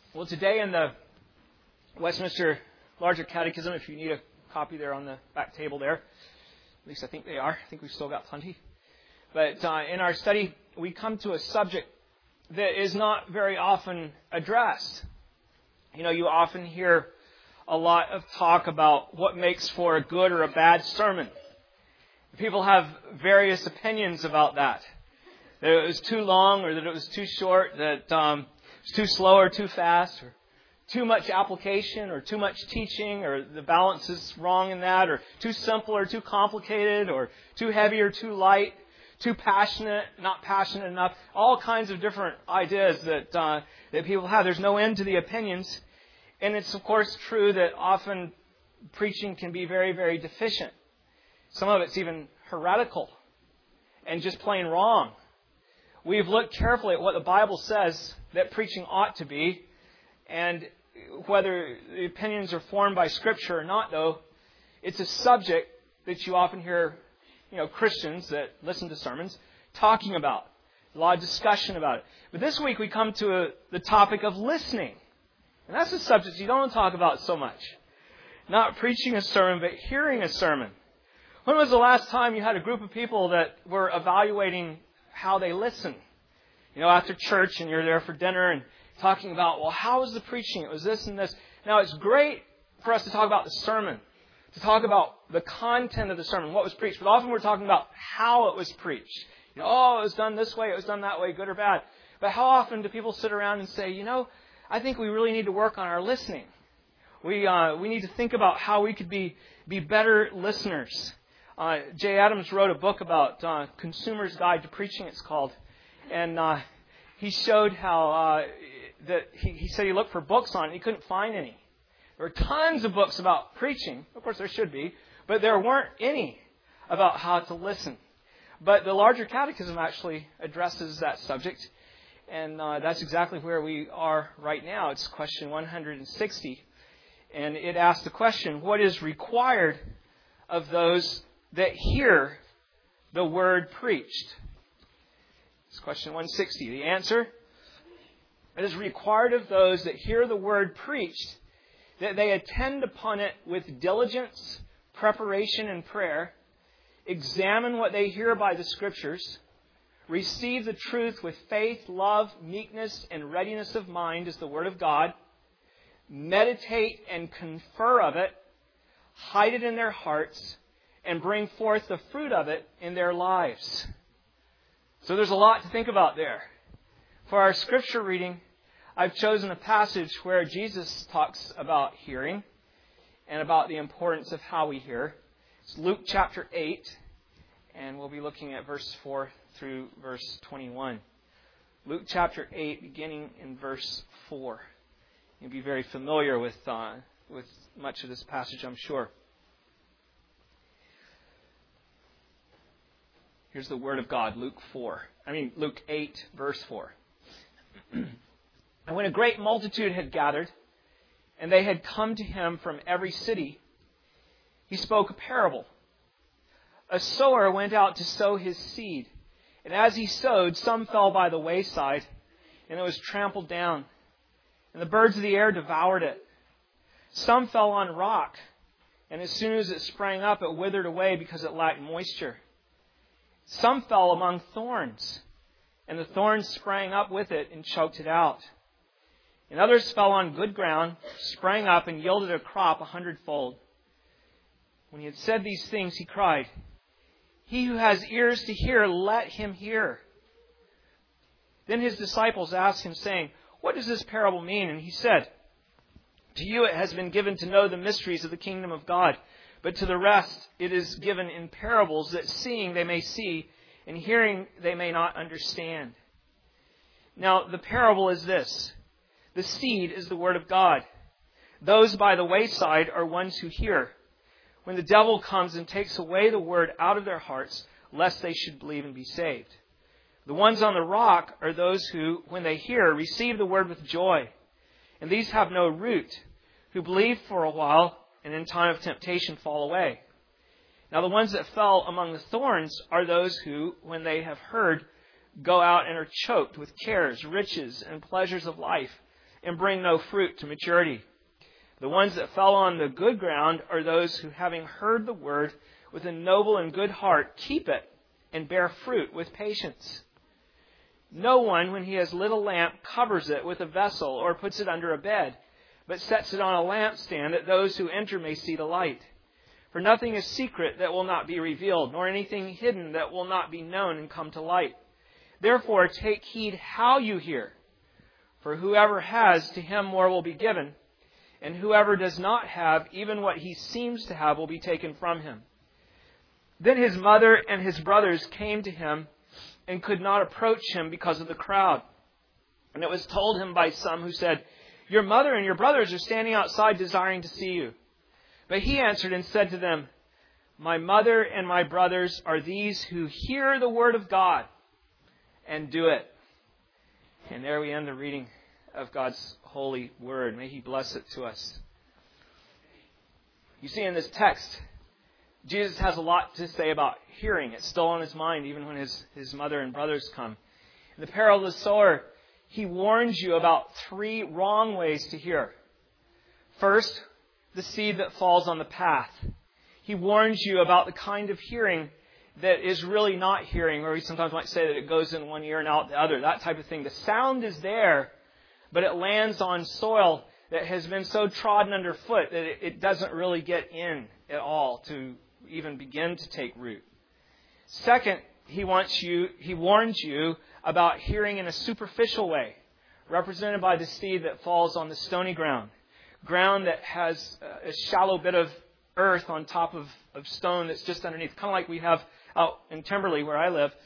Well, today in the Westminster Larger Catechism, if you need a copy there on the back table there, at least I think they are. I think we've still got plenty. But in our study, we come to a subject that is not very often addressed. You know, you often hear a lot of talk about what makes for a good or a bad sermon. People have various opinions about that. That it was too long or that it was too short, that it's too slow or too fast, or too much application or too much teaching, or the balance is wrong in that, or too simple or too complicated, or too heavy or too light, too passionate, not passionate enough. All kinds of different ideas that people have. There's no end to the opinions. And it's, of course, true that often preaching can be very, very deficient. Some of it's even heretical and just plain wrong. We've looked carefully at what the Bible says that preaching ought to be, and whether the opinions are formed by Scripture or not, though, it's a subject that you often hear, Christians that listen to sermons talking about. A lot of discussion about it. But this week we come to the topic of listening. And that's a subject you don't talk about so much. Not preaching a sermon, but hearing a sermon. When was the last time you had a group of people that were evaluating how they listen? After church and you're there for dinner and talking about, well, how was the preaching? It was this and this. Now, it's great for us to talk about the sermon, to talk about the content of the sermon, what was preached. But often we're talking about how it was preached. It was done this way, it was done that way, good or bad. But how often do people sit around and say, I think we really need to work on our listening. We need to think about how we could be better listeners. Jay Adams wrote a book about Consumer's Guide to Preaching, it's called. And he showed how that he said he looked for books on it. He couldn't find any. There were tons of books about preaching. Of course, there should be. But there weren't any about how to listen. But the Larger Catechism actually addresses that subject. And that's exactly where we are right now. It's question 160. And it asks the question, what is required of those that hear the word preached? It's question 160. The answer, it is required of those that hear the word preached that they attend upon it with diligence, preparation, and prayer, examine what they hear by the Scriptures, receive the truth with faith, love, meekness, and readiness of mind as the Word of God, meditate and confer of it, hide it in their hearts, and bring forth the fruit of it in their lives. So there's a lot to think about there. For our Scripture reading, I've chosen a passage where Jesus talks about hearing and about the importance of how we hear. It's Luke chapter 8, and we'll be looking at verse 4 through verse 21. Luke chapter 8, beginning in verse 4. You'll be very familiar with much of this passage, I'm sure. Here's the Word of God, Luke 8, verse 4. And when a great multitude had gathered, and they had come to him from every city, he spoke a parable. A sower went out to sow his seed. And as he sowed, some fell by the wayside, and it was trampled down. And the birds of the air devoured it. Some fell on rock, and as soon as it sprang up, it withered away because it lacked moisture. Some fell among thorns, and the thorns sprang up with it and choked it out. And others fell on good ground, sprang up, and yielded a crop 100-fold. When he had said these things, he cried, "He who has ears to hear, let him hear." Then his disciples asked him, saying, "What does this parable mean?" And he said, "To you it has been given to know the mysteries of the kingdom of God. But to the rest it is given in parables, that seeing they may see, and hearing they may not understand." Now the parable is this. The seed is the word of God. Those by the wayside are ones who hear. When the devil comes and takes away the word out of their hearts, lest they should believe and be saved. The ones on the rock are those who, when they hear, receive the word with joy. And these have no root, who believe for a while, and in time of temptation fall away. Now the ones that fell among the thorns are those who, when they have heard, go out and are choked with cares, riches, and pleasures of life, and bring no fruit to maturity. The ones that fell on the good ground are those who, having heard the word with a noble and good heart, keep it and bear fruit with patience. No one, when he has lit a lamp, covers it with a vessel or puts it under a bed, but sets it on a lampstand that those who enter may see the light. For nothing is secret that will not be revealed, nor anything hidden that will not be known and come to light. Therefore, take heed how you hear. For whoever has, to him more will be given, and whoever does not have, even what he seems to have will be taken from him. Then his mother and his brothers came to him and could not approach him because of the crowd. And it was told him by some who said, "Your mother and your brothers are standing outside desiring to see you." But he answered and said to them, "My mother and my brothers are these who hear the word of God and do it." And there we end the reading of God's holy word. May He bless it to us. You see, in this text, Jesus has a lot to say about hearing. It's still on His mind even when his mother and brothers come. In the parable of the sower, He warns you about 3 wrong ways to hear. First, the seed that falls on the path. He warns you about the kind of hearing that is really not hearing, or we sometimes might say that it goes in one ear and out the other, that type of thing. The sound is there, but it lands on soil that has been so trodden underfoot that it doesn't really get in at all to even begin to take root. Second, he warns you about hearing in a superficial way, represented by the seed that falls on the stony ground that has a shallow bit of earth on top of stone that's just underneath, kind of like we have out in Timberley where I live.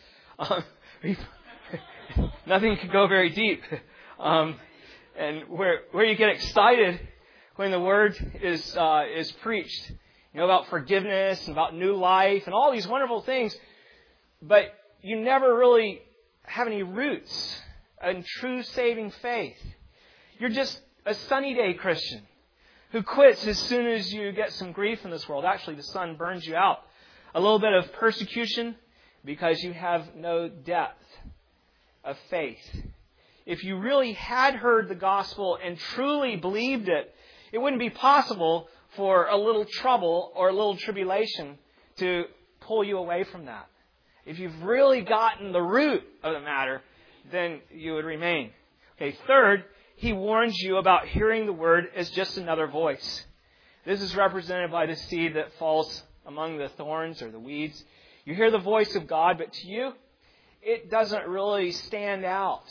Nothing can go very deep. And where you get excited when the word is preached, about forgiveness and about new life and all these wonderful things, but you never really have any roots in true saving faith. You're just a sunny day Christian who quits as soon as you get some grief in this world. Actually, the sun burns you out. A little bit of persecution because you have no depth of faith. If you really had heard the gospel and truly believed it, it wouldn't be possible for a little trouble or a little tribulation to pull you away from that. If you've really gotten the root of the matter, then you would remain. Okay, third, he warns you about hearing the word as just another voice. This is represented by the seed that falls among the thorns or the weeds. You hear the voice of God, but to you, it doesn't really stand out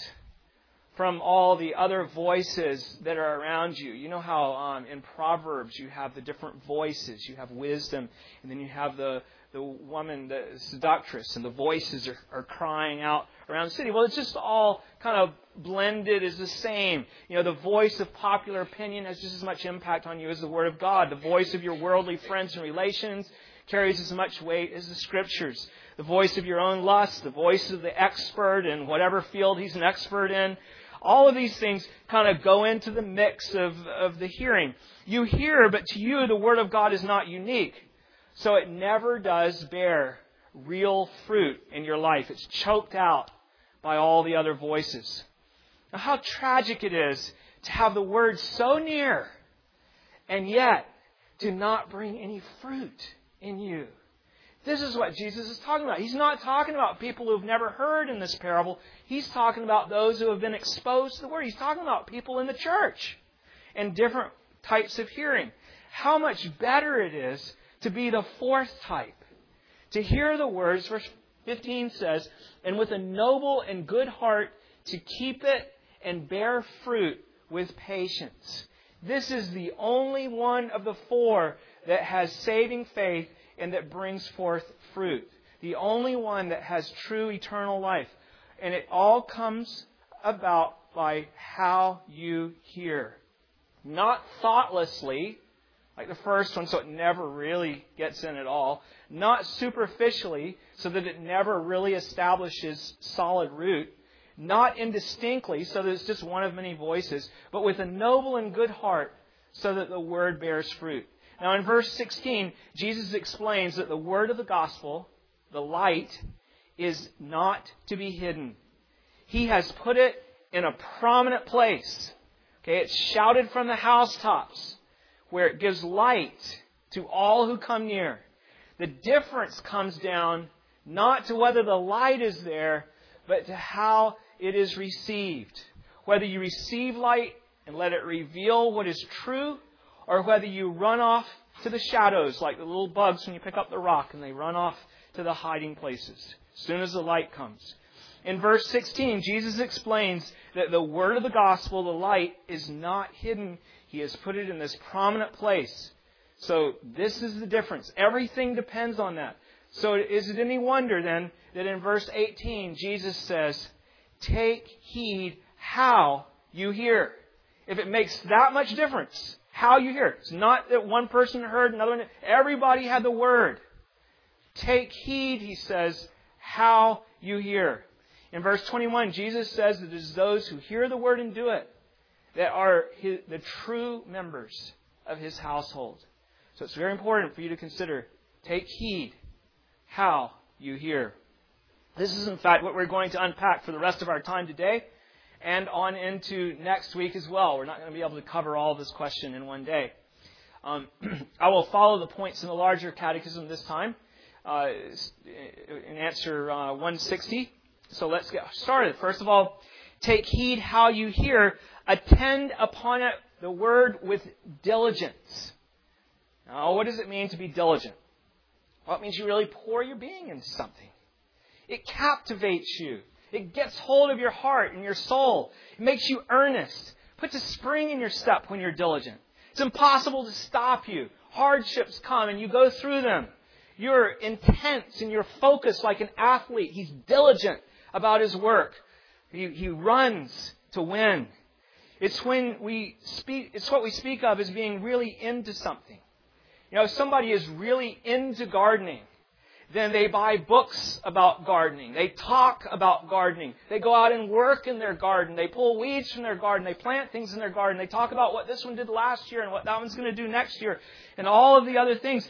from all the other voices that are around you. You know how in Proverbs you have the different voices. You have wisdom, and then you have the woman, the seductress, and the voices are crying out around the city. Well, it's just all kind of blended as the same. The voice of popular opinion has just as much impact on you as the Word of God. The voice of your worldly friends and relations carries as much weight as the Scriptures. The voice of your own lust, the voice of the expert in whatever field he's an expert in. All of these things kind of go into the mix of the hearing. You hear, but to you the Word of God is not unique. So it never does bear real fruit in your life. It's choked out by all the other voices. Now, how tragic it is to have the Word so near and yet to not bring any fruit in you. This is what Jesus is talking about. He's not talking about people who have never heard in this parable. He's talking about those who have been exposed to the Word. He's talking about people in the church and different types of hearing. How much better it is to be the fourth type. To hear the words, verse 15 says, and with a noble and good heart to keep it and bear fruit with patience. This is the only one of the 4 that has saving faith and that brings forth fruit. The only one that has true eternal life. And it all comes about by how you hear. Not thoughtlessly, like the first one, so it never really gets in at all. Not superficially, so that it never really establishes solid root. Not indistinctly, so that it's just one of many voices. But with a noble and good heart, so that the word bears fruit. Now in verse 16, Jesus explains that the word of the gospel, the light, is not to be hidden. He has put it in a prominent place Okay, it's shouted from the housetops, where it gives light to all who come near. The difference comes down not to whether the light is there, but to how it is received. Whether you receive light and let it reveal what is true, or whether you run off to the shadows like the little bugs when you pick up the rock and they run off to the hiding places as soon as the light comes. In verse 16, Jesus explains that the word of the gospel, the light, is not hidden. He has put it in this prominent place. So this is the difference. Everything depends on that. So is it any wonder then that in verse 18, Jesus says, take heed how you hear. If it makes that much difference, how you hear. It's not that one person heard, another one. Everybody had the word. Take heed, he says, how you hear. In verse 21, Jesus says that it is those who hear the word and do it that are the true members of His household. So it's very important for you to consider. Take heed how you hear. This is, in fact, what we're going to unpack for the rest of our time today and on into next week as well. We're not going to be able to cover all of this question in one day. I will follow the points in the larger catechism this time in answer 160. So let's get started. First of all, take heed how you hear. Attend upon it, the word, with diligence. Now, what does it mean to be diligent? Well, it means you really pour your being into something. It captivates you. It gets hold of your heart and your soul. It makes you earnest. Puts a spring in your step when you're diligent. It's impossible to stop you. Hardships come and you go through them. You're intense and you're focused like an athlete. He's diligent about his work. He runs to win. It's when we speak. It's what we speak of as being really into something. You know, if somebody is really into gardening, then they buy books about gardening. They talk about gardening. They go out and work in their garden. They pull weeds from their garden. They plant things in their garden. They talk about what this one did last year and what that one's going to do next year and all of the other things.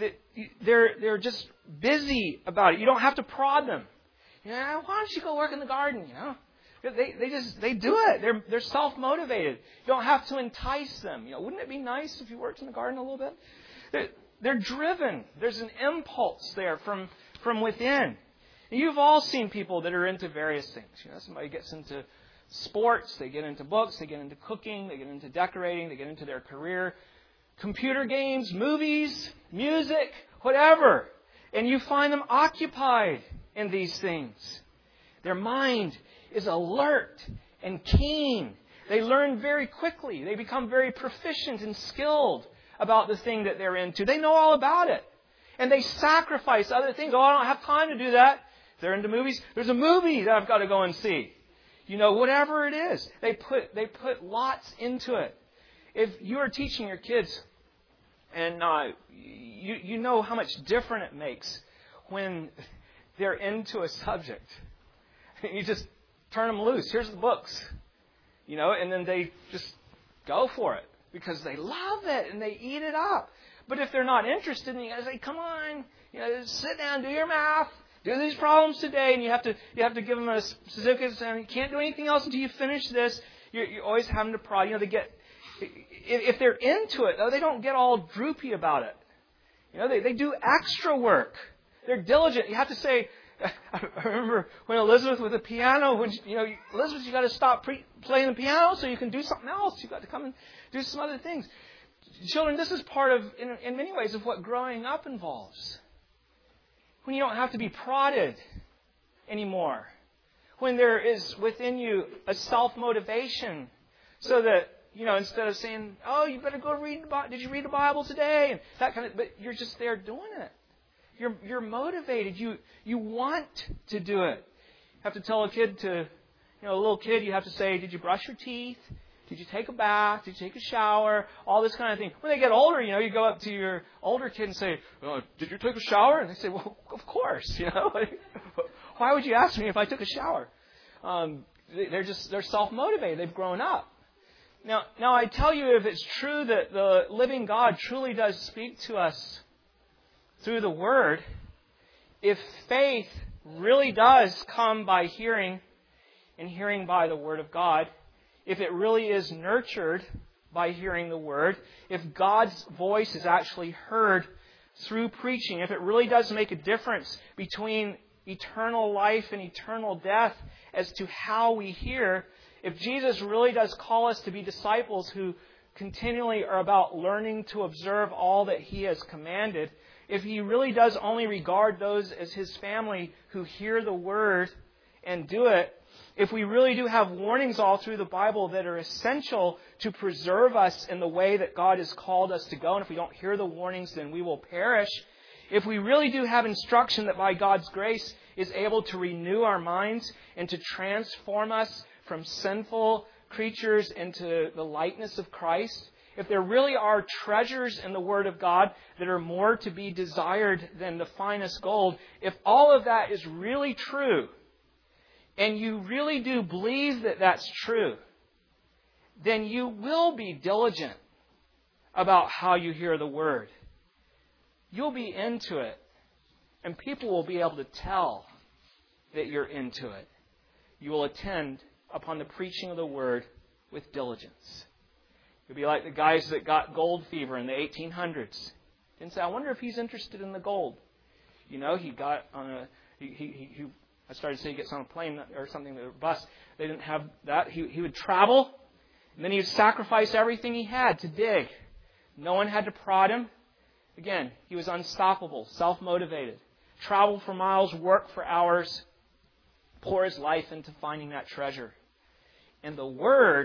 They're just busy about it. You don't have to prod them. You know, why don't you go work in the garden, you know? They do it. They're self-motivated. You don't have to entice them. You know, wouldn't it be nice if you worked in the garden a little bit? They're driven. There's an impulse there from within. You've all seen people that are into various things. You know, somebody gets into sports, they get into books, they get into cooking, they get into decorating, they get into their career, computer games, movies, music, whatever. And you find them occupied in these things. Their mind is alert and keen. They learn very quickly. They become very proficient and skilled about the thing that they're into. They know all about it. And they sacrifice other things. Oh, I don't have time to do that. If they're into movies, there's a movie that I've got to go and see. You know, whatever it is. They put lots into it. If you are teaching your kids, and you know how much different it makes when they're into a subject. You just turn them loose. Here's the books. You know, and then they just go for it. Because they love it and they eat it up. But if they're not interested, and you gotta say, "Come on, you know, sit down, do your math, do these problems today," and you have to give them a specific, and you can't do anything else until you finish this. You're always having to prod. You know, if they're into it, though, they don't get all droopy about it. You know, they do extra work. They're diligent. You have to say. I remember when Elizabeth with the piano, Elizabeth, you got to stop playing the piano so you can do something else. You got to come and do some other things. Children, this is part of, in many ways, of what growing up involves. When you don't have to be prodded anymore. When there is within you a self-motivation so that, you know, instead of saying, "Oh, you better go read the Bible. Did you read the Bible today?" And that kind of, but you're just there doing it. You're motivated. You want to do it. You have to tell a kid a little kid, you have to say, "Did you brush your teeth? Did you take a bath? Did you take a shower?" All this kind of thing. When they get older, you know, you go up to your older kid and say, "Did you take a shower?" And they say, "Well, of course." You know, why would you ask me if I took a shower? They're self-motivated. They've grown up. Now I tell you, if it's true that the living God truly does speak to us through the Word, if faith really does come by hearing, and hearing by the Word of God, if it really is nurtured by hearing the Word, if God's voice is actually heard through preaching, if it really does make a difference between eternal life and eternal death as to how we hear, if Jesus really does call us to be disciples who continually are about learning to observe all that He has commanded, if He really does only regard those as His family who hear the Word and do it, if we really do have warnings all through the Bible that are essential to preserve us in the way that God has called us to go, and if we don't hear the warnings, then we will perish. If we really do have instruction that by God's grace is able to renew our minds and to transform us from sinful creatures into the likeness of Christ, if there really are treasures in the Word of God that are more to be desired than the finest gold, if all of that is really true, and you really do believe that that's true, then you will be diligent about how you hear the Word. You'll be into it, and people will be able to tell that you're into it. You will attend upon the preaching of the Word with diligence. You'll be like the guys that got gold fever in the 1800s. Didn't say, I wonder if he's interested in the gold. You know, he got on a... I started to say he gets on a plane or something, a bus. They didn't have that. He would travel, and then he would sacrifice everything he had to dig. No one had to prod him. Again, he was unstoppable, self-motivated. Travel for miles, work for hours, pour his life into finding that treasure. And the Word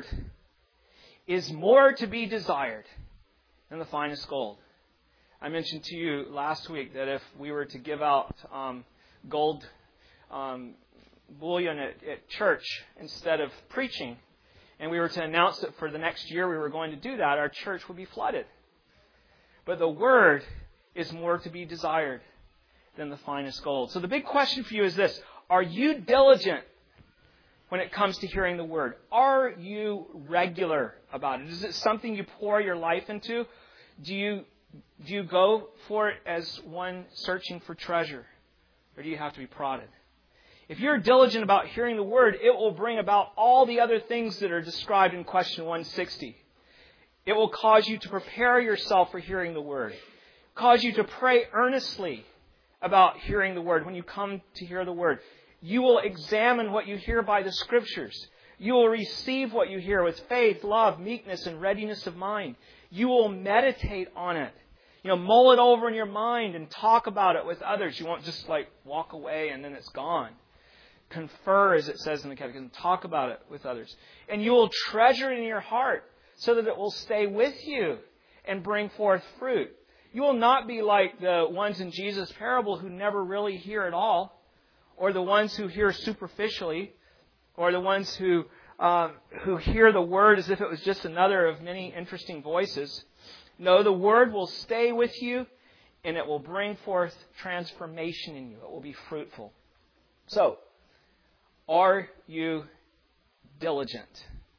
is more to be desired than the finest gold. I mentioned to you last week that if we were to give out gold bullion at church instead of preaching, and we were to announce that for the next year we were going to do that, our church would be flooded. But the Word is more to be desired than the finest gold. So the big question for you is this: are you diligent when it comes to hearing the Word? Are you regular about it? Is it something you pour your life into? Do you go for it as one searching for treasure? Or do you have to be prodded? If you're diligent about hearing the Word, it will bring about all the other things that are described in question 160. It will cause you to prepare yourself for hearing the Word. Cause you to pray earnestly about hearing the Word when you come to hear the Word. You will examine what you hear by the Scriptures. You will receive what you hear with faith, love, meekness, and readiness of mind. You will meditate on it. Mull it over in your mind and talk about it with others. You won't just walk away and then it's gone. Confer, as it says in the Catechism. Talk about it with others. And you will treasure it in your heart so that it will stay with you and bring forth fruit. You will not be like the ones in Jesus' parable who never really hear at all, or the ones who hear superficially, or the ones who hear the Word as if it was just another of many interesting voices. No, the Word will stay with you, and it will bring forth transformation in you. It will be fruitful. So, are you diligent?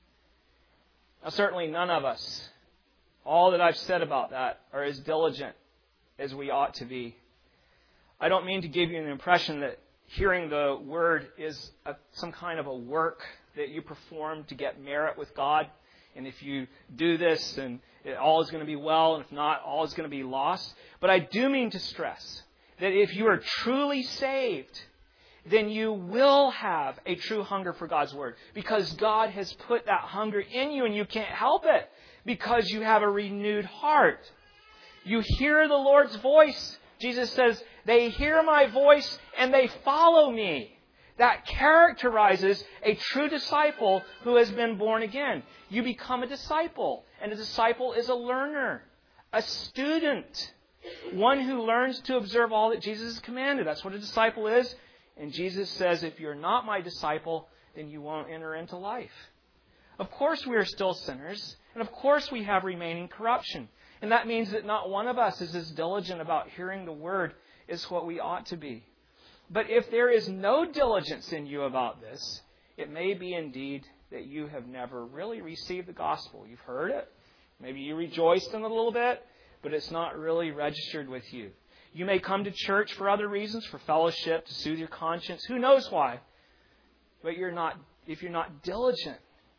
Now, certainly none of us, all that I've said about that, are as diligent as we ought to be. I don't mean to give you an impression that hearing the Word is some kind of a work that you perform to get merit with God. And if you do this, then all is going to be well. And if not, all is going to be lost. But I do mean to stress that if you are truly saved, then you will have a true hunger for God's Word. Because God has put that hunger in you and you can't help it. Because you have a renewed heart. You hear the Lord's voice. Jesus says, they hear my voice and they follow me. That characterizes a true disciple who has been born again. You become a disciple. And a disciple is a learner, a student, one who learns to observe all that Jesus has commanded. That's what a disciple is. And Jesus says, if you're not my disciple, then you won't enter into life. Of course we are still sinners. And of course we have remaining corruption. And that means that not one of us is as diligent about hearing the Word as what we ought to be. But if there is no diligence in you about this, it may be indeed that you have never really received the gospel. You've heard it. Maybe you rejoiced in it a little bit, but it's not really registered with you. You may come to church for other reasons, for fellowship, to soothe your conscience. Who knows why? But if you're not diligent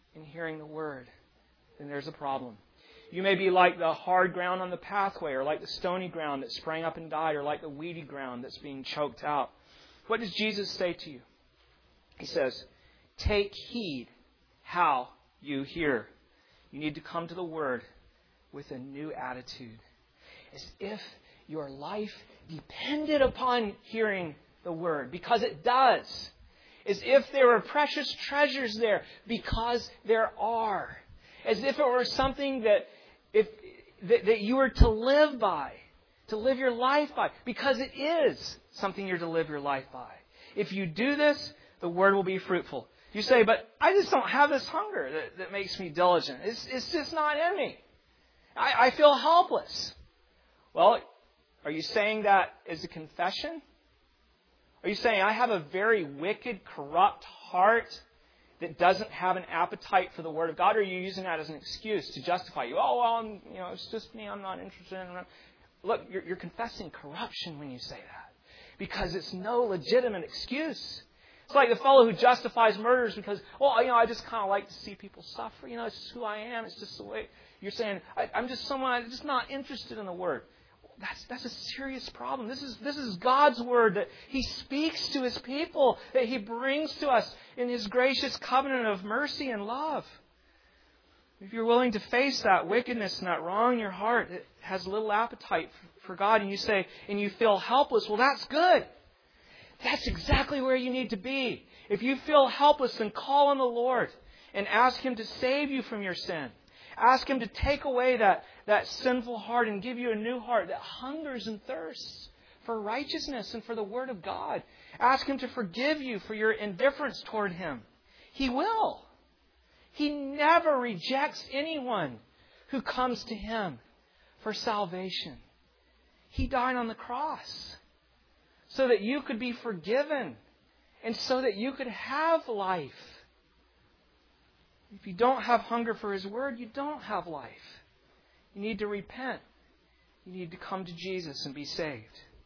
in hearing the Word, then there's a problem. You may be like the hard ground on the pathway, or like the stony ground that sprang up and died, or like the weedy ground that's being choked out. What does Jesus say to you? He says, take heed how you hear. You need to come to the Word with a new attitude, as if your life depended upon hearing the Word, because it does. As if there were precious treasures there, because there are. As if it were something that you were to live by, to live your life by, because it is something you're to live your life by. If you do this, the Word will be fruitful. You say, but I just don't have this hunger that makes me diligent. It's just not in me. I feel helpless. Well, are you saying that as a confession? Are you saying I have a very wicked, corrupt heart that doesn't have an appetite for the Word of God? Or are you using that as an excuse to justify you? Oh, well, it's just me. I'm not interested in it. Look, you're confessing corruption when you say that, because it's no legitimate excuse. It's like the fellow who justifies murders because, I just kind of like to see people suffer. It's just who I am. It's just the way. You're saying, I'm just someone, I'm just not interested in the Word. That's a serious problem. This is God's Word that He speaks to His people, that He brings to us in His gracious covenant of mercy and love. If you're willing to face that wickedness and that wrong in your heart that has little appetite for God, and you say, and you feel helpless, well, that's good. That's exactly where you need to be. If you feel helpless, then call on the Lord and ask Him to save you from your sin. Ask Him to take away that sinful heart and give you a new heart that hungers and thirsts for righteousness and for the Word of God. Ask Him to forgive you for your indifference toward Him. He will. He never rejects anyone who comes to Him for salvation. He died on the cross so that you could be forgiven and so that you could have life. If you don't have hunger for His Word, you don't have life. You need to repent. You need to come to Jesus and be saved.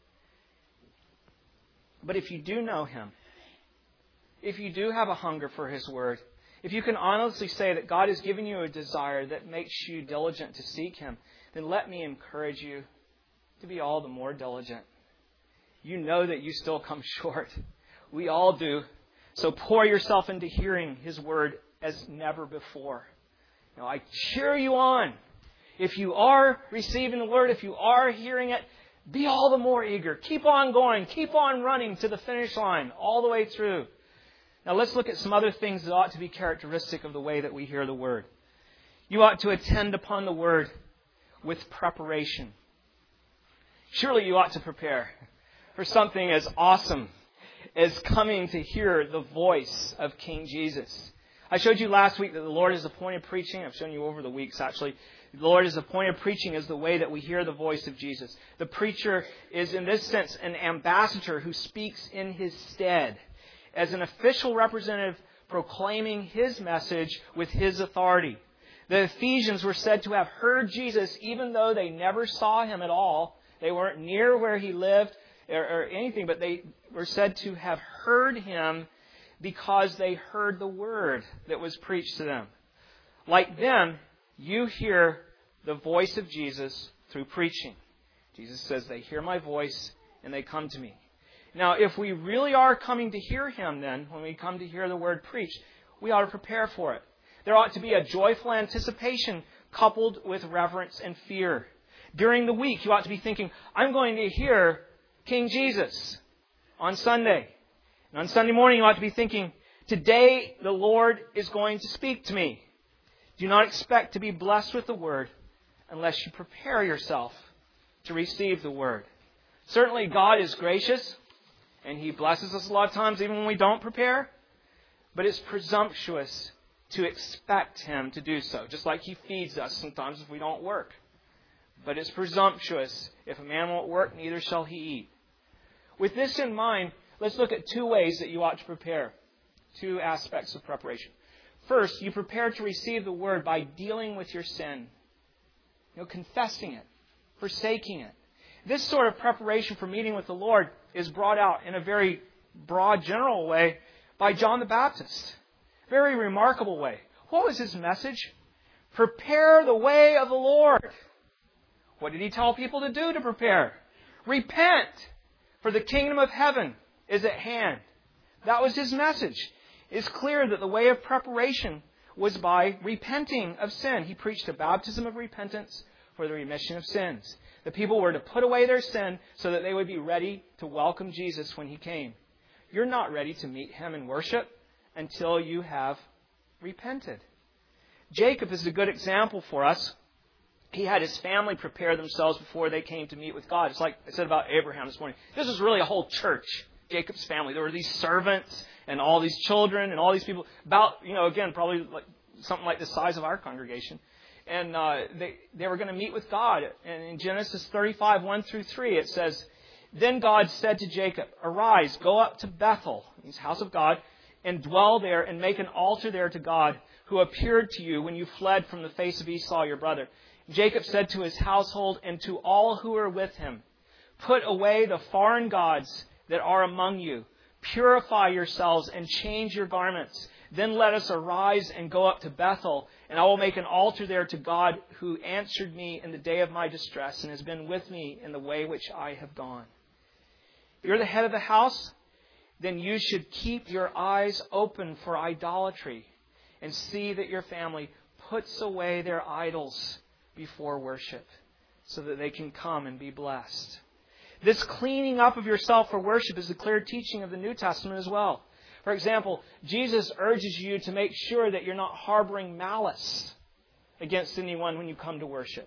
But if you do know Him, if you do have a hunger for His Word, if you can honestly say that God has given you a desire that makes you diligent to seek Him, then let me encourage you to be all the more diligent. You know that you still come short. We all do. So pour yourself into hearing His Word as never before. I cheer you on. If you are receiving the Word, if you are hearing it, be all the more eager. Keep on going. Keep on running to the finish line all the way through. Now let's look at some other things that ought to be characteristic of the way that we hear the Word. You ought to attend upon the Word with preparation. Surely you ought to prepare for something as awesome as coming to hear the voice of King Jesus. I showed you last week that the Lord has appointed preaching. I've shown you over the weeks, actually. The Lord has appointed preaching as the way that we hear the voice of Jesus. The preacher is, in this sense, an ambassador who speaks in His stead, as an official representative proclaiming His message with His authority. The Ephesians were said to have heard Jesus even though they never saw Him at all. They weren't near where He lived or anything, but they were said to have heard Him because they heard the Word that was preached to them. Like them, you hear the voice of Jesus through preaching. Jesus says, they hear my voice and they come to me. Now, if we really are coming to hear Him then, when we come to hear the Word preached, we ought to prepare for it. There ought to be a joyful anticipation coupled with reverence and fear. During the week, you ought to be thinking, I'm going to hear King Jesus on Sunday. And on Sunday morning, you ought to be thinking, today the Lord is going to speak to me. Do not expect to be blessed with the Word unless you prepare yourself to receive the Word. Certainly God is gracious and He blesses us a lot of times even when we don't prepare. But it's presumptuous to expect Him to do so, just like He feeds us sometimes if we don't work. But it's presumptuous. If a man won't work, neither shall he eat. With this in mind, let's look at two ways that you ought to prepare. Two aspects of preparation. First, you prepare to receive the Word by dealing with your sin. Confessing it, forsaking it. This sort of preparation for meeting with the Lord is brought out in a very broad, general way by John the Baptist. Very remarkable way. What was his message? Prepare the way of the Lord. What did he tell people to do to prepare? Repent, for the kingdom of heaven is at hand. That was his message. It's clear that the way of preparation was by repenting of sin. He preached a baptism of repentance for the remission of sins. The people were to put away their sin so that they would be ready to welcome Jesus when he came. You're not ready to meet him in worship until you have repented. Jacob is a good example for us. He had his family prepare themselves before they came to meet with God. It's like I said about Abraham this morning. This was really a whole church, Jacob's family. There were these servants and all these children and all these people. About, again, probably like something like the size of our congregation. And they were going to meet with God. And in Genesis 35, 1 through 3, it says, Then God said to Jacob, Arise, go up to Bethel, his house of God, and dwell there and make an altar there to God, who appeared to you when you fled from the face of Esau, your brother. Jacob said to his household and to all who were with him, Put away the foreign gods that are among you. Purify yourselves and change your garments. Then let us arise and go up to Bethel, and I will make an altar there to God, who answered me in the day of my distress and has been with me in the way which I have gone. If you're the head of the house, then you should keep your eyes open for idolatry and see that your family puts away their idols before worship so that they can come and be blessed. This cleaning up of yourself for worship is the clear teaching of the New Testament as well. For example, Jesus urges you to make sure that you're not harboring malice against anyone when you come to worship.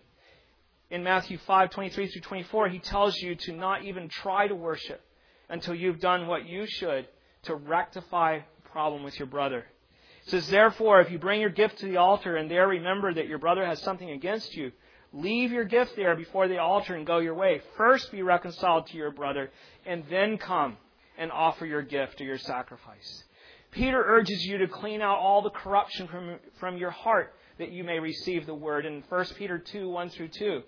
In Matthew 5:23 through 24, he tells you to not even try to worship until you've done what you should to rectify the problem with your brother. It says, Therefore, if you bring your gift to the altar and there remember that your brother has something against you, leave your gift there before the altar and go your way. First be reconciled to your brother, and then come and offer your gift or your sacrifice. Peter urges you to clean out all the corruption from your heart that you may receive the word. In 1 Peter 2, 1 through 2,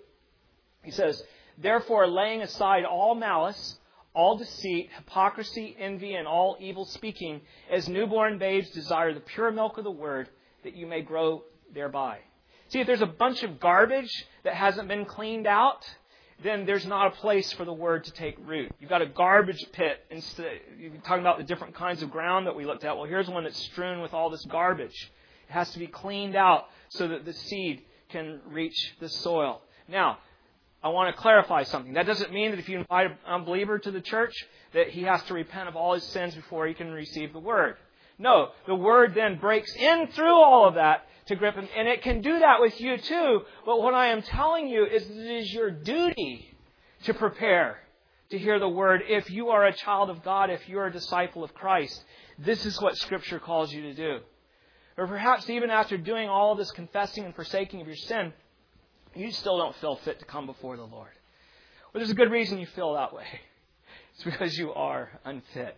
he says, Therefore, laying aside all malice, all deceit, hypocrisy, envy, and all evil speaking, as newborn babes desire the pure milk of the word, that you may grow thereby. See, if there's a bunch of garbage that hasn't been cleaned out, then there's not a place for the word to take root. You've got a garbage pit. You're talking about the different kinds of ground that we looked at. Well, here's one that's strewn with all this garbage. It has to be cleaned out so that the seed can reach the soil. Now, I want to clarify something. That doesn't mean that if you invite an unbeliever to the church, that he has to repent of all his sins before he can receive the word. No, the word then breaks in through all of that to grip him. And it can do that with you too. But what I am telling you is that it is your duty to prepare to hear the word if you are a child of God, if you are a disciple of Christ. This is what Scripture calls you to do. Or perhaps even after doing all of this confessing and forsaking of your sin, you still don't feel fit to come before the Lord. Well, there's a good reason you feel that way. It's because you are unfit.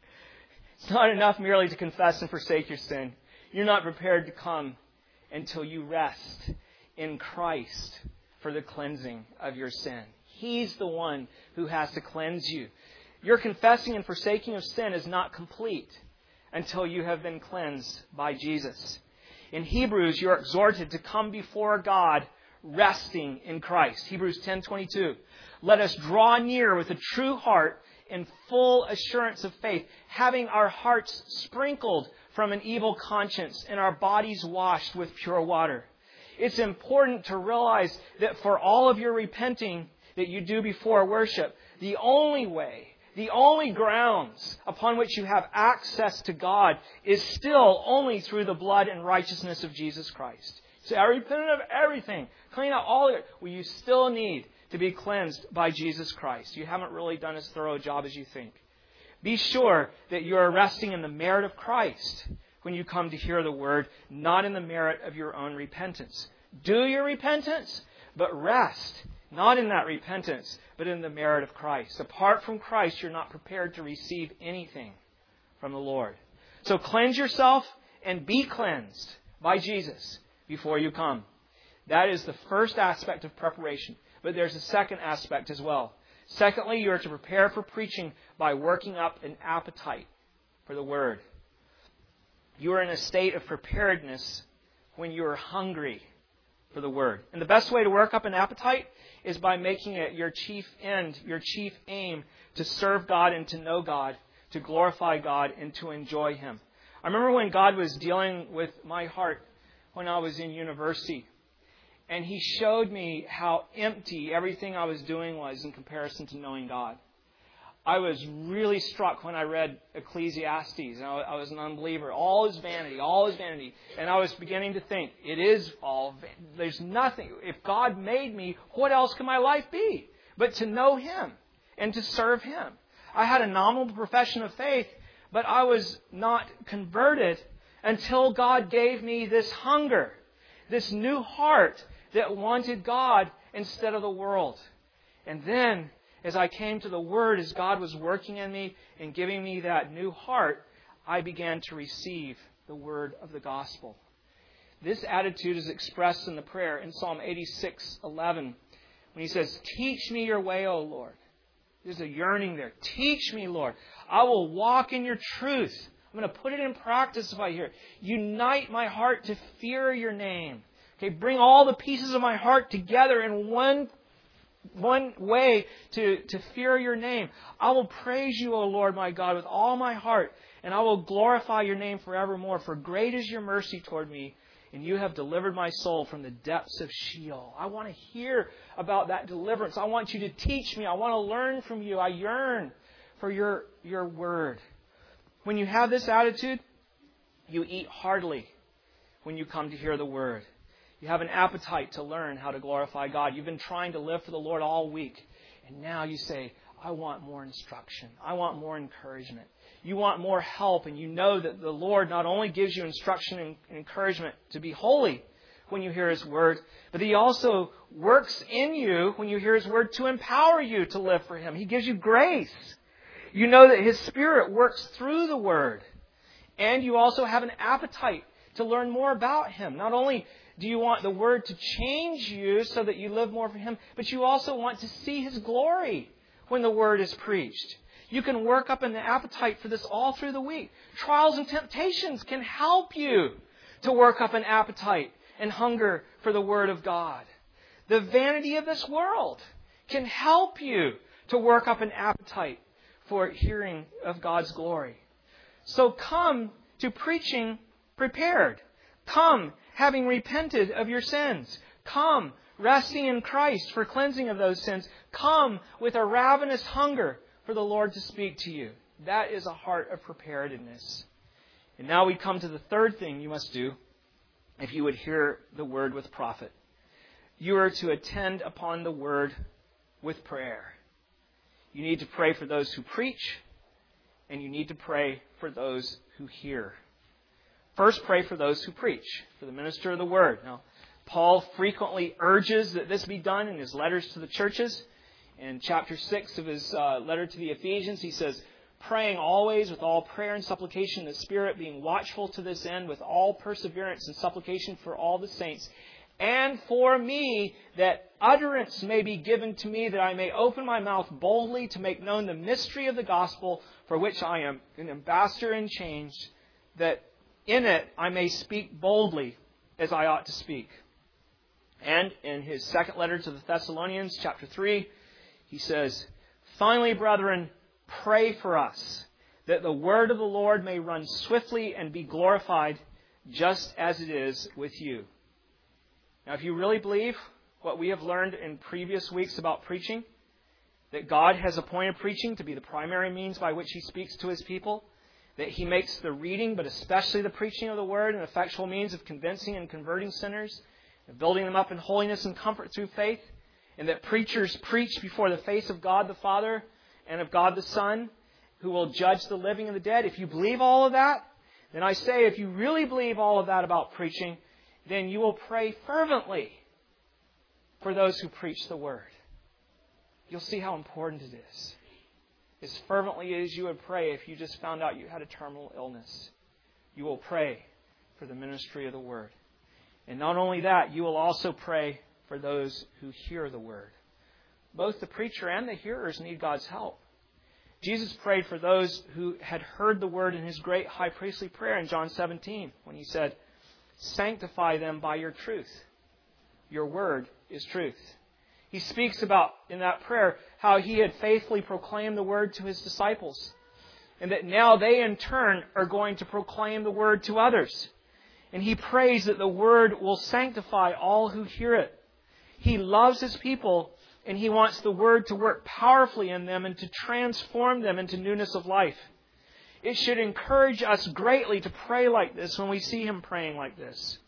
It's not enough merely to confess and forsake your sin. You're not prepared to come until you rest in Christ for the cleansing of your sin. He's the one who has to cleanse you. Your confessing and forsaking of sin is not complete until you have been cleansed by Jesus. In Hebrews, you're exhorted to come before God resting in Christ. Hebrews 10:22. Let us draw near with a true heart in full assurance of faith, having our hearts sprinkled from an evil conscience and our bodies washed with pure water. It's important to realize that for all of your repenting that you do before worship, the only way, the only grounds upon which you have access to God is still only through the blood and righteousness of Jesus Christ. Say, I repented of everything. Clean out all of it. Well, you still need to be cleansed by Jesus Christ. You haven't really done as thorough a job as you think. Be sure that you are resting in the merit of Christ when you come to hear the word, not in the merit of your own repentance. Do your repentance, but rest, not in that repentance, but in the merit of Christ. Apart from Christ, you're not prepared to receive anything from the Lord. So cleanse yourself and be cleansed by Jesus before you come. That is the first aspect of preparation. But there's a second aspect as well. Secondly, you are to prepare for preaching by working up an appetite for the word. You are in a state of preparedness when you are hungry for the Word. And the best way to work up an appetite is by making it your chief end, your chief aim, to serve God and to know God, to glorify God and to enjoy Him. I remember when God was dealing with my heart when I was in university, and He showed me how empty everything I was doing was in comparison to knowing God. I was really struck when I read Ecclesiastes, and I was an unbeliever. All is vanity, all is vanity. And I was beginning to think, it is all vanity. There's nothing. If God made me, what else can my life be but to know Him and to serve Him? I had a nominal profession of faith, but I was not converted until God gave me this hunger, this new heart that wanted God instead of the world. And then, as I came to the Word, as God was working in me and giving me that new heart, I began to receive the Word of the Gospel. This attitude is expressed in the prayer in Psalm 86:11, when he says, "Teach me your way, O Lord." There's a yearning there. Teach me, Lord. I will walk in your truth. I'm going to put it in practice if I hear it. Unite my heart to fear your name. Okay, bring all the pieces of my heart together in one way to fear your name. I will praise you, O Lord my God, with all my heart, and I will glorify your name forevermore. For great is your mercy toward me, and you have delivered my soul from the depths of Sheol. I want to hear about that deliverance. I want you to teach me. I want to learn from you. I yearn for your word. When you have this attitude, you eat heartily when you come to hear the word. You have an appetite to learn how to glorify God. You've been trying to live for the Lord all week. And now you say, I want more instruction. I want more encouragement. You want more help. And you know that the Lord not only gives you instruction and encouragement to be holy when you hear His word, but He also works in you when you hear His word to empower you to live for Him. He gives you grace. You know that His Spirit works through the word. And you also have an appetite to learn more about Him. Not only do you want the Word to change you so that you live more for Him, but you also want to see His glory when the Word is preached. You can work up an appetite for this all through the week. Trials and temptations can help you to work up an appetite and hunger for the Word of God. The vanity of this world can help you to work up an appetite for hearing of God's glory. So come to preaching prepared. Come having repented of your sins. Come resting in Christ for cleansing of those sins. Come with a ravenous hunger for the Lord to speak to you. That is a heart of preparedness. And now we come to the third thing you must do if you would hear the word with profit. You are to attend upon the word with prayer. You need to pray for those who preach, and you need to pray for those who hear. First, pray for those who preach, for the minister of the word. Now, Paul frequently urges that this be done in his letters to the churches. In chapter 6 of his letter to the Ephesians, he says, praying always with all prayer and supplication in the Spirit, being watchful to this end with all perseverance and supplication for all the saints, and for me, that utterance may be given to me, that I may open my mouth boldly to make known the mystery of the gospel, for which I am an ambassador in chains, that in it I may speak boldly as I ought to speak. And in his second letter to the Thessalonians, chapter 3, he says, finally, brethren, pray for us, that the word of the Lord may run swiftly and be glorified, just as it is with you. Now, if you really believe what we have learned in previous weeks about preaching, that God has appointed preaching to be the primary means by which He speaks to His people, that He makes the reading, but especially the preaching of the Word, an effectual means of convincing and converting sinners, of building them up in holiness and comfort through faith, and that preachers preach before the face of God the Father and of God the Son, who will judge the living and the dead. If you believe all of that, then I say, if you really believe all of that about preaching, then you will pray fervently for those who preach the Word. You'll see how important it is. As fervently as you would pray if you just found out you had a terminal illness. You will pray for the ministry of the Word. And not only that, you will also pray for those who hear the Word. Both the preacher and the hearers need God's help. Jesus prayed for those who had heard the Word in His great high priestly prayer in John 17, when He said, sanctify them by your truth. Your word is truth. He speaks about, in that prayer, how he had faithfully proclaimed the word to his disciples, and that now they in turn are going to proclaim the word to others. And he prays that the word will sanctify all who hear it. He loves his people, and he wants the word to work powerfully in them and to transform them into newness of life. It should encourage us greatly to pray like this when we see him praying like this.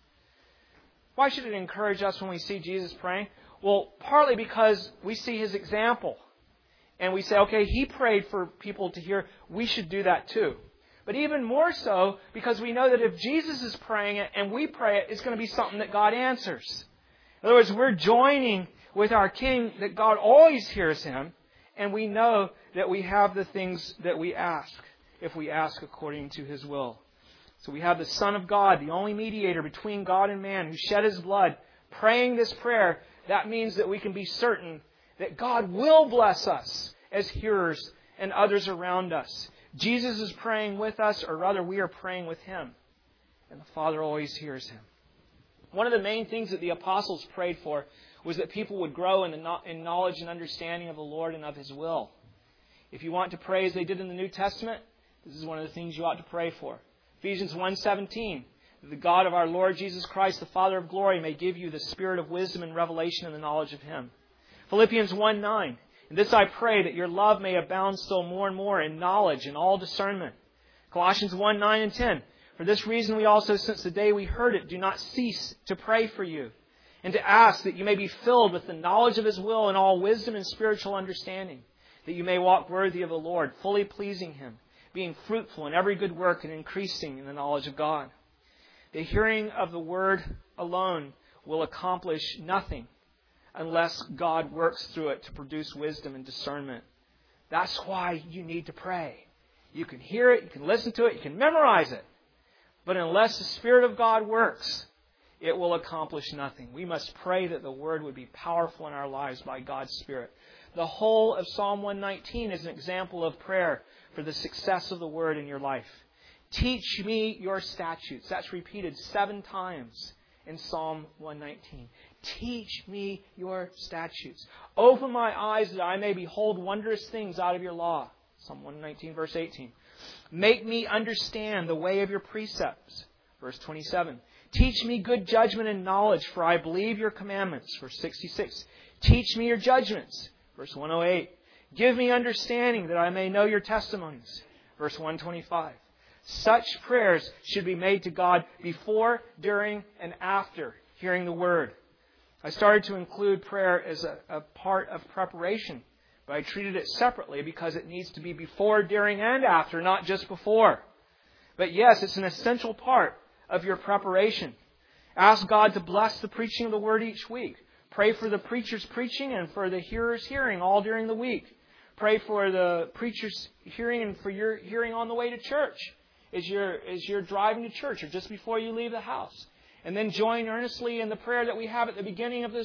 Why should it encourage us when we see Jesus praying? Well, partly because we see his example. And we say, okay, he prayed for people to hear. We should do that too. But even more so because we know that if Jesus is praying it and we pray it, it's going to be something that God answers. In other words, we're joining with our King that God always hears him. And we know that we have the things that we ask if we ask according to his will. So we have the Son of God, the only mediator between God and man, who shed his blood, praying this prayer. That means that we can be certain that God will bless us as hearers and others around us. Jesus is praying with us, or rather we are praying with him. And the Father always hears him. One of the main things that the apostles prayed for was that people would grow in knowledge and understanding of the Lord and of his will. If you want to pray as they did in the New Testament, this is one of the things you ought to pray for. Ephesians 1:17, that the God of our Lord Jesus Christ, the Father of glory, may give you the spirit of wisdom and revelation and the knowledge of him. Philippians 1:9, and this I pray, that your love may abound still more and more in knowledge and all discernment. Colossians 1:9 and 10, for this reason we also, since the day we heard it, do not cease to pray for you, and to ask that you may be filled with the knowledge of his will and all wisdom and spiritual understanding, that you may walk worthy of the Lord, fully pleasing him, being fruitful in every good work and increasing in the knowledge of God. The hearing of the word alone will accomplish nothing unless God works through it to produce wisdom and discernment. That's why you need to pray. You can hear it, you can listen to it, you can memorize it. But unless the Spirit of God works, it will accomplish nothing. We must pray that the word would be powerful in our lives by God's Spirit. The whole of Psalm 119 is an example of prayer for the success of the word in your life. Teach me your statutes. That's repeated 7 times in Psalm 119. Teach me your statutes. Open my eyes that I may behold wondrous things out of your law. Psalm 119, verse 18. Make me understand the way of your precepts. Verse 27. Teach me good judgment and knowledge, for I believe your commandments. Verse 66. Teach me your judgments. Verse 108. Give me understanding that I may know your testimonies. Verse 125. Such prayers should be made to God before, during, and after hearing the word. I started to include prayer as a part of preparation, but I treated it separately because it needs to be before, during, and after, not just before. But yes, it's an essential part of your preparation. Ask God to bless the preaching of the word each week. Pray for the preacher's preaching and for the hearer's hearing all during the week. Pray for the preacher's hearing and for your hearing on the way to church, as you're driving to church or just before you leave the house. And then join earnestly in the prayer that we have at the beginning of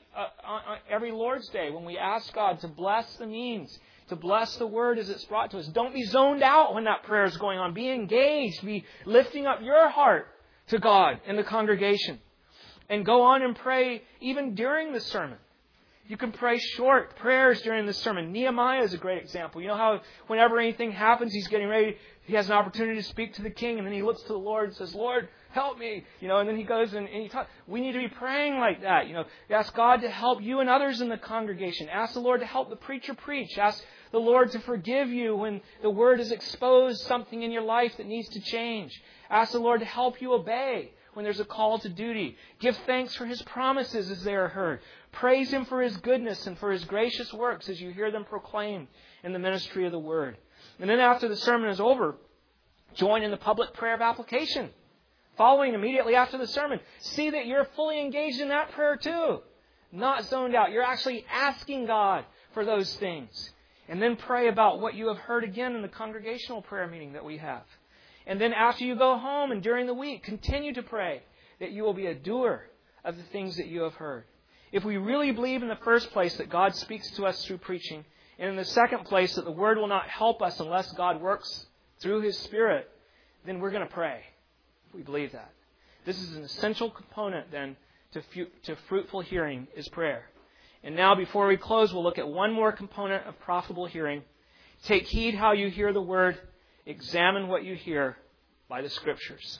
every Lord's Day, when we ask God to bless the means, to bless the word as it's brought to us. Don't be zoned out when that prayer is going on. Be engaged. Be lifting up your heart to God in the congregation. And go on and pray even during the sermon. You can pray short prayers during the sermon. Nehemiah is a great example. You know how whenever anything happens, he's getting ready, he has an opportunity to speak to the king, and then he looks to the Lord and says, Lord, help me. And then he goes and he talks. We need to be praying like that. Ask God to help you and others in the congregation. Ask the Lord to help the preacher preach. Ask the Lord to forgive you when the word has exposed something in your life that needs to change. Ask the Lord to help you obey when there's a call to duty. Give thanks for his promises as they are heard. Praise him for his goodness and for his gracious works as you hear them proclaimed in the ministry of the word. And then after the sermon is over, join in the public prayer of application. Following immediately after the sermon. See that you're fully engaged in that prayer too. Not zoned out. You're actually asking God for those things. And then pray about what you have heard again in the congregational prayer meeting that we have. And then after you go home and during the week, continue to pray that you will be a doer of the things that you have heard. If we really believe in the first place that God speaks to us through preaching, and in the second place that the word will not help us unless God works through his Spirit, then we're going to pray if we believe that. This is an essential component then to fruitful hearing is prayer. And now before we close, we'll look at one more component of profitable hearing. Take heed how you hear the word. Examine what you hear by the Scriptures.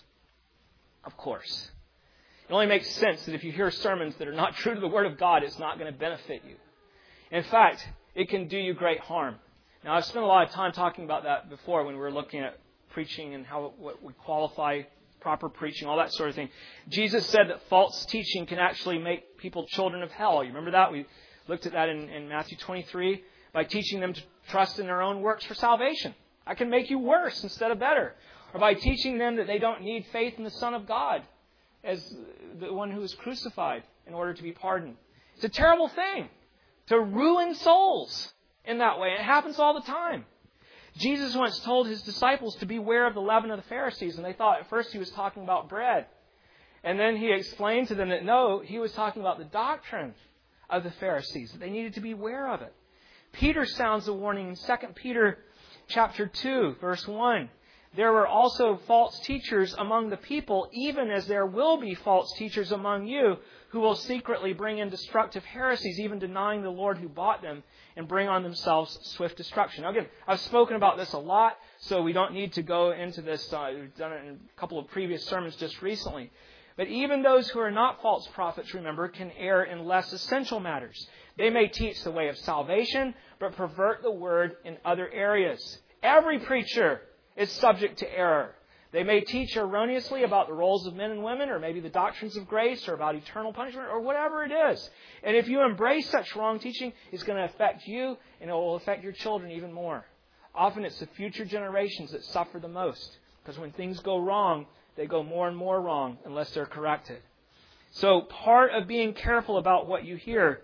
Of course. It only makes sense that if you hear sermons that are not true to the Word of God, it's not going to benefit you. In fact, it can do you great harm. Now, I've spent a lot of time talking about that before when we were looking at preaching and what we qualify proper preaching, all that sort of thing. Jesus said that false teaching can actually make people children of hell. You remember that? We looked at that in Matthew 23 by teaching them to trust in their own works for salvation. I can make you worse instead of better. Or by teaching them that they don't need faith in the Son of God as the one who was crucified in order to be pardoned. It's a terrible thing to ruin souls in that way. It happens all the time. Jesus once told his disciples to beware of the leaven of the Pharisees, and they thought at first he was talking about bread. And then he explained to them that no, he was talking about the doctrine of the Pharisees, that they needed to beware of it. Peter sounds a warning in 2 Peter chapter 2, verse 1. There were also false teachers among the people, even as there will be false teachers among you, who will secretly bring in destructive heresies, even denying the Lord who bought them, and bring on themselves swift destruction. Now again, I've spoken about this a lot, so we don't need to go into this. We've done it in a couple of previous sermons just recently. But even those who are not false prophets, remember, can err in less essential matters. They may teach the way of salvation, but pervert the word in other areas. Every preacher is subject to error. They may teach erroneously about the roles of men and women, or maybe the doctrines of grace, or about eternal punishment, or whatever it is. And if you embrace such wrong teaching, it's going to affect you, and it will affect your children even more. Often it's the future generations that suffer the most, because when things go wrong, they go more and more wrong unless they're corrected. So part of being careful about what you hear,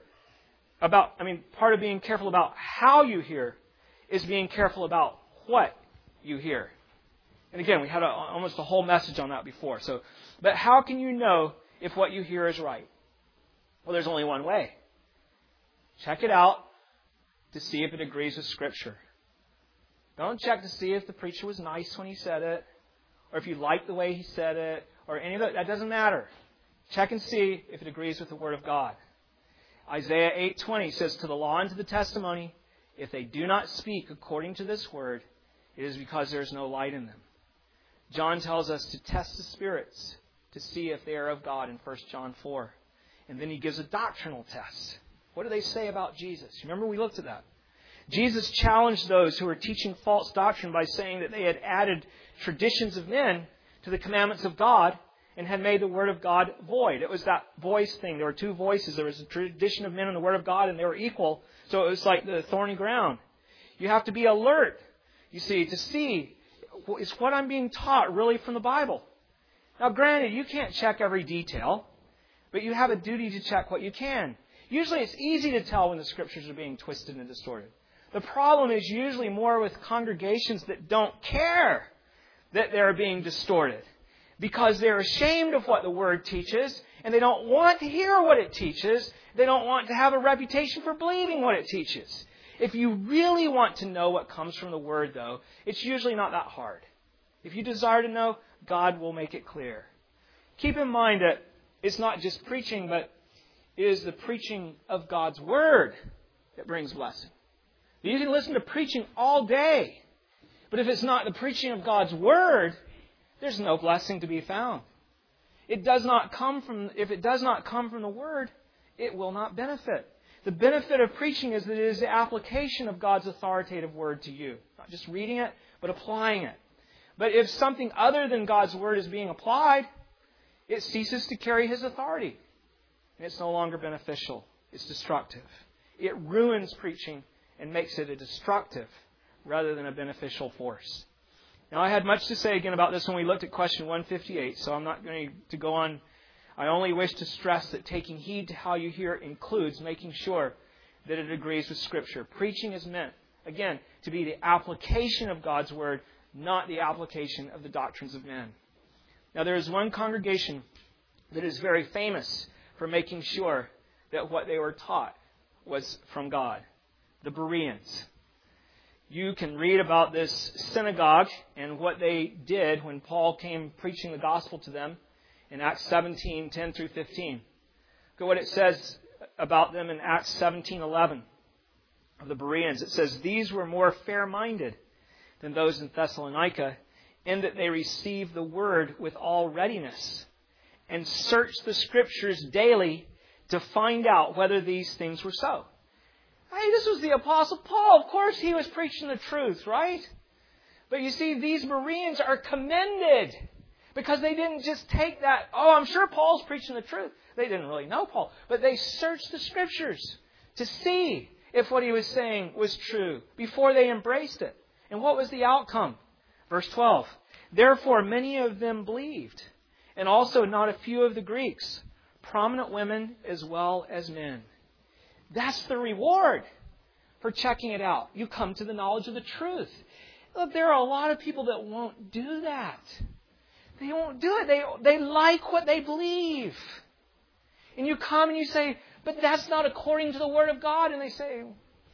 part of being careful about how you hear, is being careful about what you hear. And again, we had almost a whole message on that before. But how can you know if what you hear is right? Well, there's only one way. Check it out to see if it agrees with Scripture. Don't check to see if the preacher was nice when he said it, or if you like the way he said it, or any of that. That doesn't matter. Check and see if it agrees with the Word of God. Isaiah 8:20 says, "To the law and to the testimony, if they do not speak according to this word, it is because there is no light in them." John tells us to test the spirits to see if they are of God in 1 John 4. And then he gives a doctrinal test. What do they say about Jesus? Remember we looked at that. Jesus challenged those who were teaching false doctrine by saying that they had added traditions of men to the commandments of God and had made the Word of God void. It was that voice thing. There were two voices. There was a tradition of men and the Word of God, and they were equal. So it was like the thorny ground. You have to be alert, you see, to see, is what I'm being taught really from the Bible? Now, granted, you can't check every detail, but you have a duty to check what you can. Usually it's easy to tell when the Scriptures are being twisted and distorted. The problem is usually more with congregations that don't care that they're being distorted, because they're ashamed of what the Word teaches, and they don't want to hear what it teaches. They don't want to have a reputation for believing what it teaches. If you really want to know what comes from the Word, though, it's usually not that hard. If you desire to know, God will make it clear. Keep in mind that it's not just preaching, but it is the preaching of God's Word that brings blessing. You can listen to preaching all day, but if it's not the preaching of God's Word, there's no blessing to be found. If it does not come from the Word, it will not benefit. The benefit of preaching is that it is the application of God's authoritative Word to you. Not just reading it, but applying it. But if something other than God's Word is being applied, it ceases to carry His authority. And it's no longer beneficial. It's destructive. It ruins preaching and makes it a destructive rather than a beneficial force. Now, I had much to say again about this when we looked at question 158, so I'm not going to go on. I only wish to stress that taking heed to how you hear includes making sure that it agrees with Scripture. Preaching is meant, again, to be the application of God's Word, not the application of the doctrines of men. Now, there is one congregation that is very famous for making sure that what they were taught was from God. The Bereans. You can read about this synagogue and what they did when Paul came preaching the gospel to them in Acts 17, 10 through 15. Look at what it says about them in Acts 17:11 of the Bereans. It says, "These were more fair-minded than those in Thessalonica, in that they received the word with all readiness, and searched the Scriptures daily to find out whether these things were so." Hey, this was the Apostle Paul. Of course he was preaching the truth, right? But you see, these Bereans are commended because they didn't just take that, oh, I'm sure Paul's preaching the truth. They didn't really know Paul. But they searched the Scriptures to see if what he was saying was true before they embraced it. And what was the outcome? Verse 12. "Therefore many of them believed, and also not a few of the Greeks, prominent women as well as men." That's the reward for checking it out. You come to the knowledge of the truth. Look, there are a lot of people that won't do that. They won't do it. They like what they believe. And you come and you say, "But that's not according to the Word of God." And they say,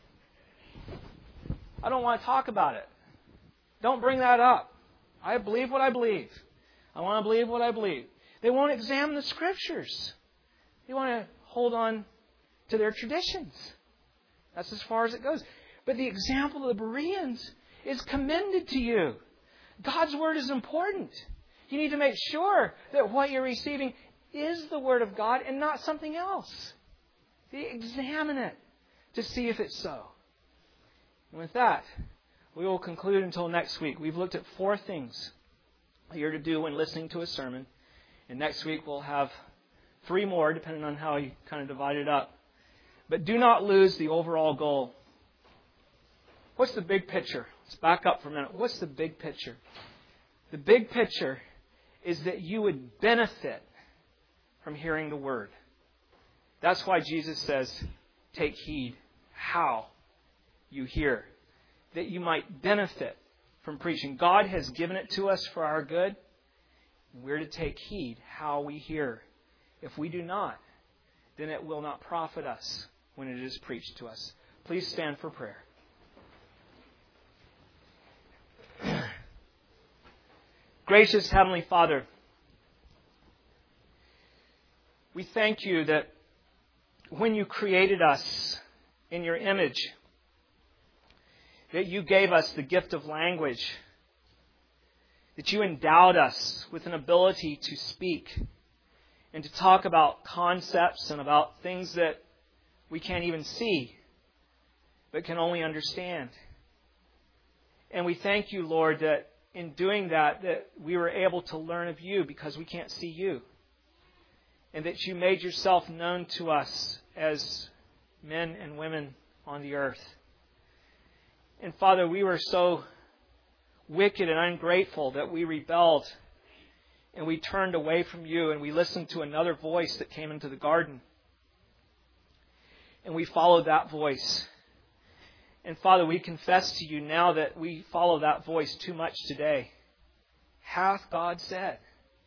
"I don't want to talk about it. Don't bring that up. I believe what I believe. I want to believe what I believe." They won't examine the Scriptures. They want to hold on to their traditions. That's as far as it goes. But the example of the Bereans is commended to you. God's Word is important. You need to make sure that what you're receiving is the Word of God and not something else. Examine it to see if it's so. And with that, we will conclude until next week. We've looked at 4 things you're to do when listening to a sermon. And next week we'll have 3 more, depending on how you kind of divide it up. But do not lose the overall goal. What's the big picture? Let's back up for a minute. What's the big picture? The big picture is that you would benefit from hearing the Word. That's why Jesus says, take heed how you hear, that you might benefit from preaching. God has given it to us for our good. We're to take heed how we hear. If we do not, then it will not profit us when it is preached to us. Please stand for prayer. Gracious Heavenly Father, we thank you that when you created us in your image, that you gave us the gift of language, that you endowed us with an ability to speak and to talk about concepts and about things that we can't even see, but can only understand. And we thank you, Lord, that in doing that we were able to learn of you because we can't see you. And that you made yourself known to us as men and women on the earth. And Father, we were so wicked and ungrateful that we rebelled and we turned away from you and we listened to another voice that came into the garden. And we followed that voice. And Father, we confess to you now that we follow that voice too much today. Hath God said?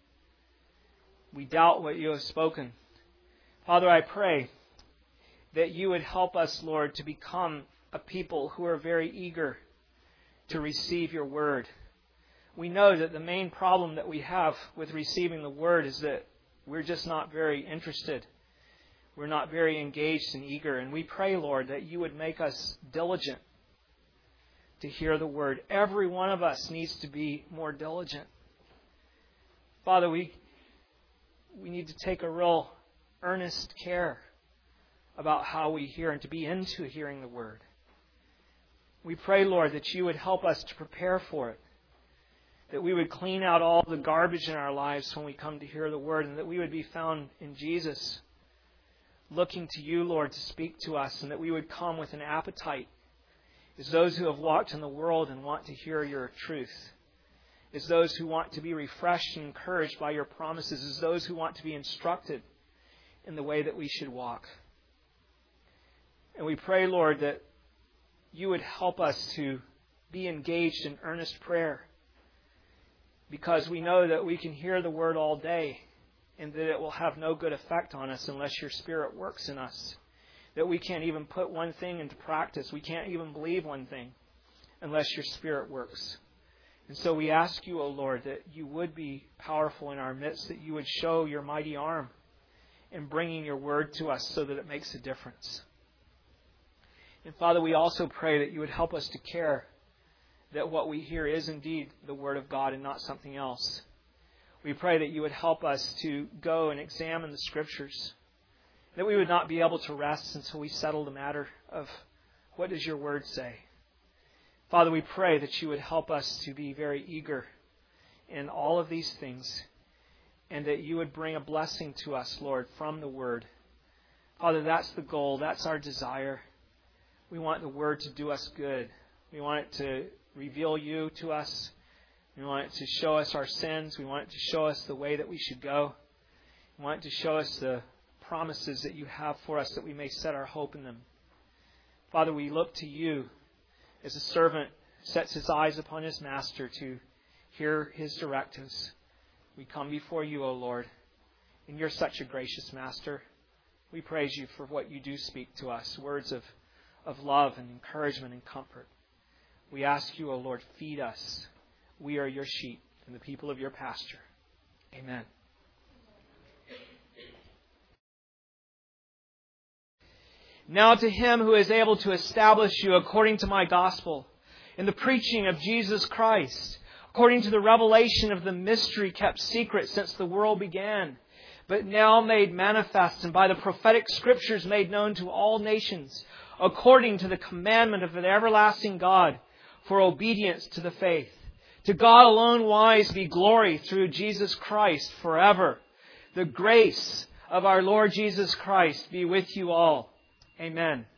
We doubt what you have spoken. Father, I pray that you would help us, Lord, to become a people who are very eager to receive your word. We know that the main problem that we have with receiving the word is that we're just not very interested. We're not very engaged and eager. And we pray, Lord, that you would make us diligent to hear the word. Every one of us needs to be more diligent. Father, we need to take a real earnest care about how we hear and to be into hearing the word. We pray, Lord, that you would help us to prepare for it. That we would clean out all the garbage in our lives when we come to hear the word, and that we would be found in Jesus, looking to you, Lord, to speak to us, and that we would come with an appetite as those who have walked in the world and want to hear your truth, as those who want to be refreshed and encouraged by your promises, as those who want to be instructed in the way that we should walk. And we pray, Lord, that you would help us to be engaged in earnest prayer, because we know that we can hear the word all day and that it will have no good effect on us unless your Spirit works in us. That we can't even put one thing into practice. We can't even believe one thing unless your Spirit works. And so we ask you, O Lord, that you would be powerful in our midst, that you would show your mighty arm in bringing your word to us so that it makes a difference. And Father, we also pray that you would help us to care that what we hear is indeed the word of God and not something else. We pray that you would help us to go and examine the Scriptures, that we would not be able to rest until we settle the matter of what does your word say. Father, we pray that you would help us to be very eager in all of these things, and that you would bring a blessing to us, Lord, from the word. Father, that's the goal. That's our desire. We want the word to do us good. We want it to reveal you to us. We want it to show us our sins. We want it to show us the way that we should go. We want it to show us the promises that you have for us, that we may set our hope in them. Father, we look to you as a servant sets his eyes upon his master to hear his directives. We come before you, O Lord, and you're such a gracious master. We praise you for what you do speak to us, words of love and encouragement and comfort. We ask you, O Lord, feed us. We are your sheep and the people of your pasture. Amen. Now to him who is able to establish you according to my gospel, in the preaching of Jesus Christ, according to the revelation of the mystery kept secret since the world began, but now made manifest and by the prophetic scriptures made known to all nations, according to the commandment of the everlasting God, for obedience to the faith. To God alone wise be glory through Jesus Christ forever. The grace of our Lord Jesus Christ be with you all. Amen.